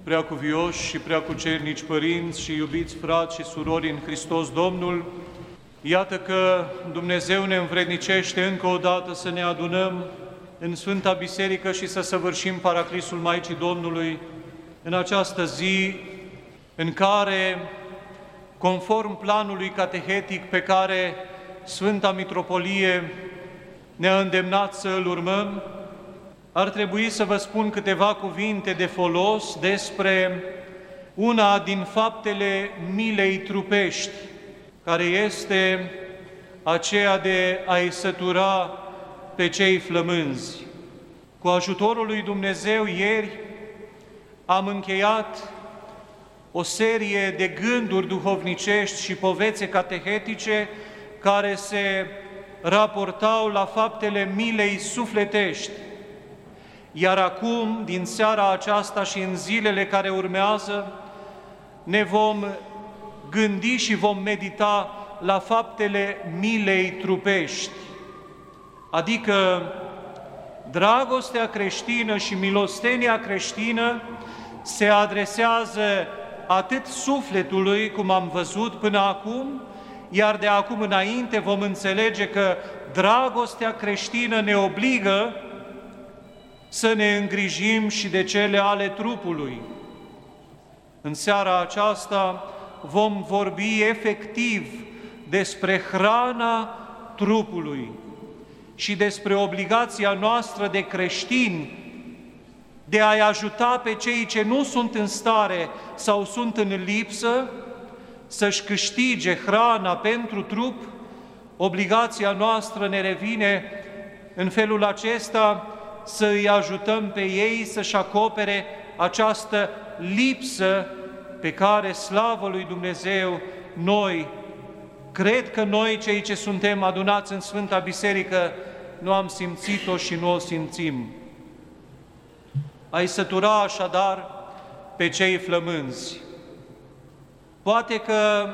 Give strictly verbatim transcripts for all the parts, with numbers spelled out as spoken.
preacuvioși și preacucernici părinți și iubiți frați și surori în Hristos Domnul, iată că Dumnezeu ne învrednicește încă o dată să ne adunăm în Sfânta Biserică și să săvârșim Paraclisul Maicii Domnului în această zi în care, conform planului catehetic pe care Sfânta Mitropolie ne-a îndemnat să îl urmăm, ar trebui să vă spun câteva cuvinte de folos despre una din faptele milei trupești, care este aceea de a-i sătura pe cei flămânzi. Cu ajutorul lui Dumnezeu, ieri am încheiat o serie de gânduri duhovnicești și povețe catehetice care se raportau la faptele milei sufletești. Iar acum, din seara aceasta și în zilele care urmează, ne vom gândi și vom medita la faptele milei trupești, adică dragostea creștină și milostenia creștină se adresează atât sufletului, cum am văzut până acum, iar de acum înainte vom înțelege că dragostea creștină ne obligă să ne îngrijim și de cele ale trupului. În seara aceasta vom vorbi efectiv despre hrana trupului și despre obligația noastră de creștini de a-i ajuta pe cei ce nu sunt în stare sau sunt în lipsă să-și câștige hrana pentru trup. Obligația noastră ne revine în felul acesta să îi ajutăm pe ei să-și acopere această lipsă pe care, slavă lui Dumnezeu, noi, cred că noi, cei ce suntem adunați în Sfânta Biserică, nu am simțit-o și nu o simțim. A-i sătura așadar pe cei flămânzi. Poate că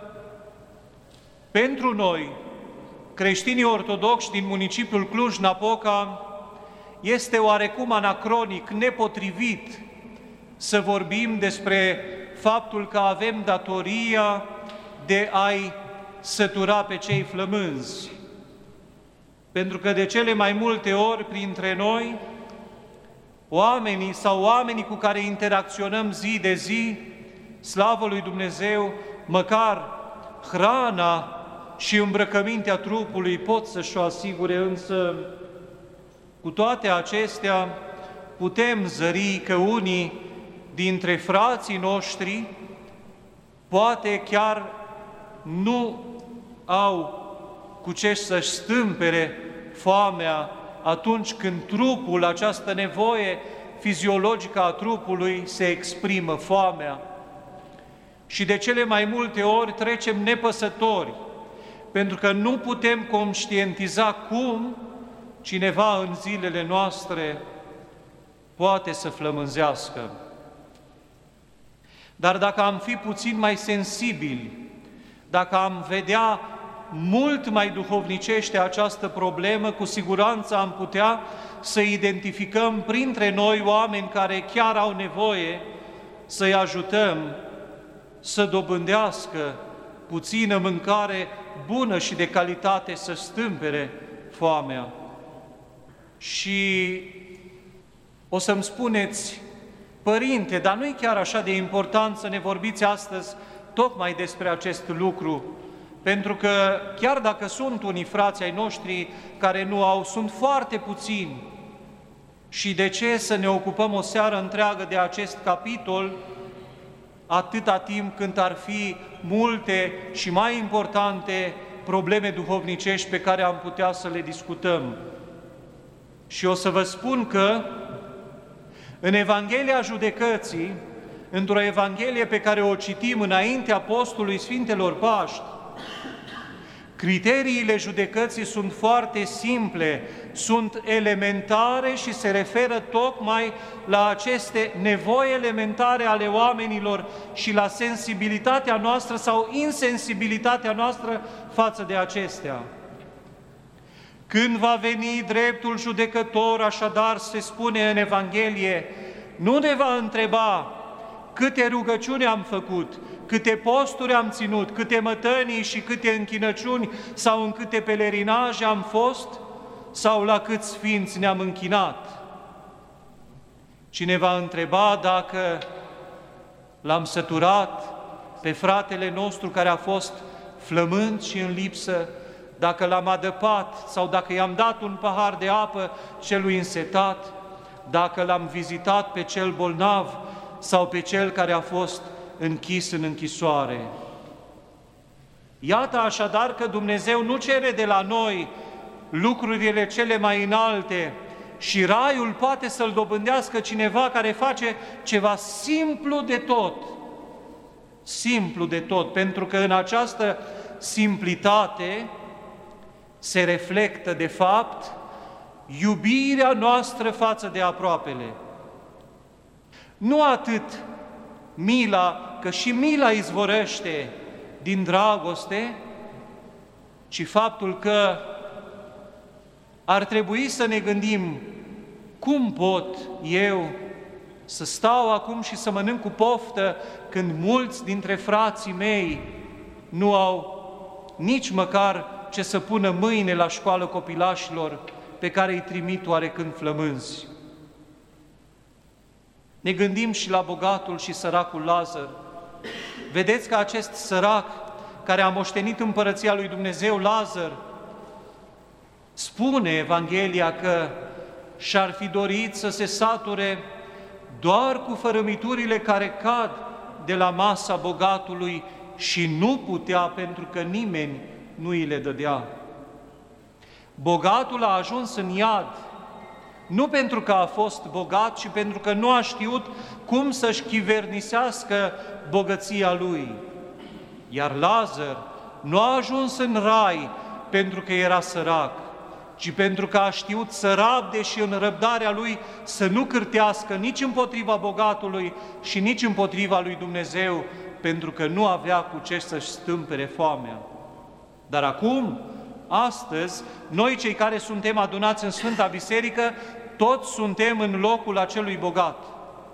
pentru noi, creștinii ortodoxi din municipiul Cluj-Napoca, este oarecum anacronic, nepotrivit să vorbim despre faptul că avem datoria de a-i sătura pe cei flămânzi. Pentru că de cele mai multe ori printre noi, oamenii sau oamenii cu care interacționăm zi de zi, slavă lui Dumnezeu, măcar hrana și îmbrăcămintea trupului pot să-și o asigure, însă cu toate acestea putem zări că unii dintre frații noștri poate chiar nu au cu ce să-și stâmpere foamea atunci când trupul, această nevoie fiziologică a trupului, se exprimă, foamea. Și de cele mai multe ori trecem nepăsători, pentru că nu putem conștientiza cum cineva în zilele noastre poate să flămânzească. Dar dacă am fi puțin mai sensibili, dacă am vedea mult mai duhovnicește această problemă, cu siguranță am putea să identificăm printre noi oameni care chiar au nevoie să-i ajutăm să dobândească puțină mâncare bună și de calitate, să stâmpere foamea. Și o să-mi spuneți, părinte, dar nu-i chiar așa de important să ne vorbiți astăzi tocmai despre acest lucru, pentru că chiar dacă sunt unii frați ai noștri care nu au, sunt foarte puțini. Și de ce să ne ocupăm o seară întreagă de acest capitol, atâta timp când ar fi multe și mai importante probleme duhovnicești pe care am putea să le discutăm? Și o să vă spun că în Evanghelia Judecății, într-o Evanghelie pe care o citim înaintea postului Sfintelor Paști, criteriile judecății sunt foarte simple, sunt elementare și se referă tocmai la aceste nevoi elementare ale oamenilor și la sensibilitatea noastră sau insensibilitatea noastră față de acestea. Când va veni dreptul judecător, așadar se spune în Evanghelie, nu ne va întreba câte rugăciuni am făcut, câte posturi am ținut, câte mătănii și câte închinăciuni sau în câte pelerinaje am fost, sau la câți sfinți ne-am închinat. Cine va întreba dacă l-am săturat pe fratele nostru care a fost flământ și în lipsă, dacă l-am adăpat sau dacă i-am dat un pahar de apă celui însetat, dacă l-am vizitat pe cel bolnav sau pe cel care a fost închis în închisoare. Iată așadar că Dumnezeu nu cere de la noi lucrurile cele mai înalte și raiul poate să-l dobândească cineva care face ceva simplu de tot. Simplu de tot, pentru că în această simplitate se reflectă, de fapt, iubirea noastră față de aproapele. Nu atât mila, că și mila izvorăște din dragoste, ci faptul că ar trebui să ne gândim cum pot eu să stau acum și să mănânc cu poftă când mulți dintre frații mei nu au nici măcar ce să pună mâine la școală copilașilor pe care îi trimit oarecând flămânzi. Ne gândim și la bogatul și săracul Lazar. Vedeți că acest sărac care a moștenit împărăția lui Dumnezeu, Lazar, spune Evanghelia că și-ar fi dorit să se sature doar cu fărâmiturile care cad de la masa bogatului și nu putea pentru că nimeni nu îi le dădea. Bogatul a ajuns în iad, nu pentru că a fost bogat, ci pentru că nu a știut cum să-și chivernisească bogăția lui. Iar Lazar nu a ajuns în rai pentru că era sărac, ci pentru că a știut să rabde și în răbdarea lui să nu cârtească nici împotriva bogatului și nici împotriva lui Dumnezeu, pentru că nu avea cu ce să-și stâmpere foamea. Dar acum, astăzi, noi cei care suntem adunați în Sfânta Biserică, toți suntem în locul acelui bogat.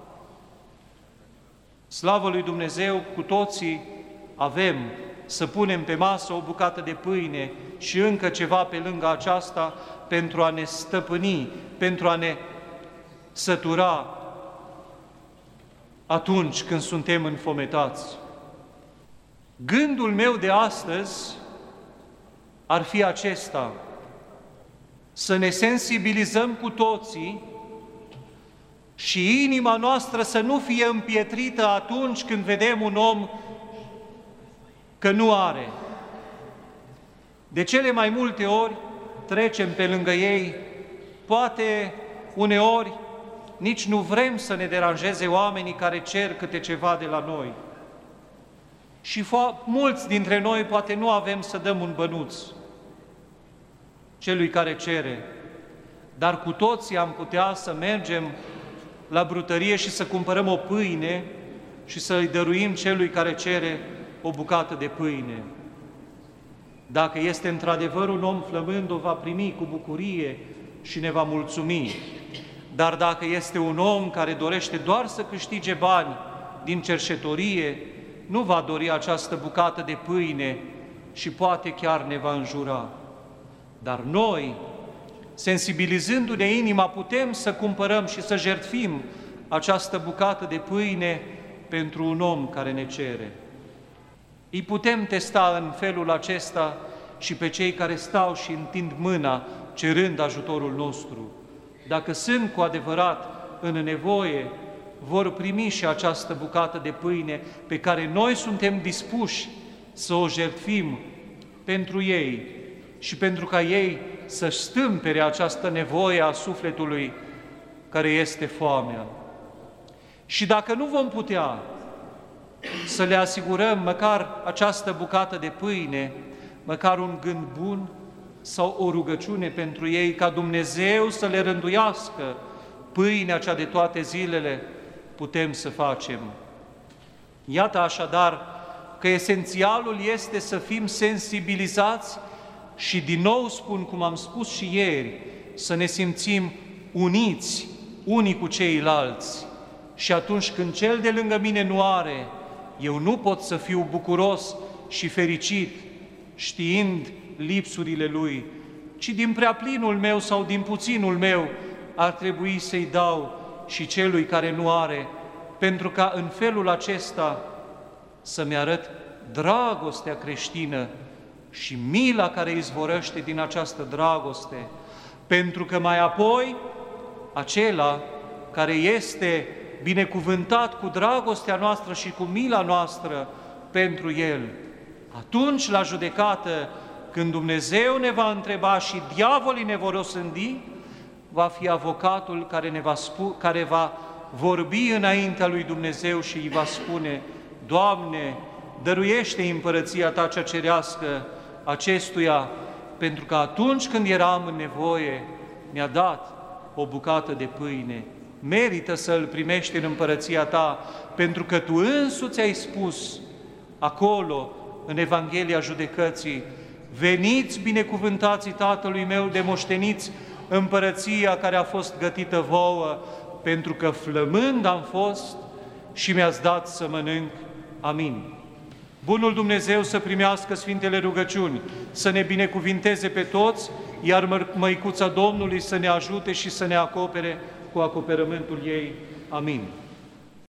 Slavă lui Dumnezeu, cu toții avem să punem pe masă o bucată de pâine și încă ceva pe lângă aceasta pentru a ne stăpâni, pentru a ne sătura atunci când suntem înfometați. Gândul meu de astăzi ar fi acesta: să ne sensibilizăm cu toții și inima noastră să nu fie împietrită atunci când vedem un om că nu are. De cele mai multe ori trecem pe lângă ei, poate uneori nici nu vrem să ne deranjeze oamenii care cer câte ceva de la noi. Și mulți dintre noi poate nu avem să dăm un bănuț celui care cere, dar cu toții am putea să mergem la brutărie și să cumpărăm o pâine și să îi dăruim celui care cere o bucată de pâine. Dacă este într-adevăr un om flămând, o va primi cu bucurie și ne va mulțumi. Dar dacă este un om care dorește doar să câștige bani din cerșetorie, nu va dori această bucată de pâine și poate chiar ne va înjura. Dar noi, sensibilizându-ne inima, putem să cumpărăm și să jertfim această bucată de pâine pentru un om care ne cere. Îi putem testa în felul acesta și pe cei care stau și întind mâna cerând ajutorul nostru. Dacă sunt cu adevărat în nevoie, vor primi și această bucată de pâine pe care noi suntem dispuși să o jertfim pentru ei și pentru ca ei să-și stâmpere această nevoie a sufletului care este foamea. Și dacă nu vom putea să le asigurăm măcar această bucată de pâine, măcar un gând bun sau o rugăciune pentru ei, ca Dumnezeu să le rânduiască pâinea cea de toate zilele, putem să facem. Iată așadar că esențialul este să fim sensibilizați și din nou spun, cum am spus și ieri, să ne simțim uniți unii cu ceilalți Și atunci când cel de lângă mine nu are, eu nu pot să fiu bucuros și fericit știind lipsurile lui, ci din prea plinul meu sau din puținul meu ar trebui să-i dau și celui care nu are, pentru ca în felul acesta să-mi arăt dragostea creștină și mila care izvorăște din această dragoste, pentru că mai apoi acela care este binecuvântat cu dragostea noastră și cu mila noastră pentru el, atunci la judecată, când Dumnezeu ne va întreba și diavolii ne vor osândi, va fi avocatul care, ne va, spu- care va vorbi înaintea lui Dumnezeu și îi va spune: Doamne, dăruiește împărăția Ta cea cerească acestuia, pentru că atunci când eram în nevoie, mi-a dat o bucată de pâine. Merită să îl primești în împărăția Ta, pentru că Tu însuți ai spus acolo, în Evanghelia Judecății: veniți binecuvântații Tatălui meu de moșteniți împărăția care a fost gătită vouă, pentru că flămând am fost și mi-ați dat să mănânc. Amin. Bunul Dumnezeu să primească Sfintele rugăciuni, să ne binecuvinteze pe toți, iar Măicuța Domnului să ne ajute și să ne acopere cu acoperământul ei. Amin.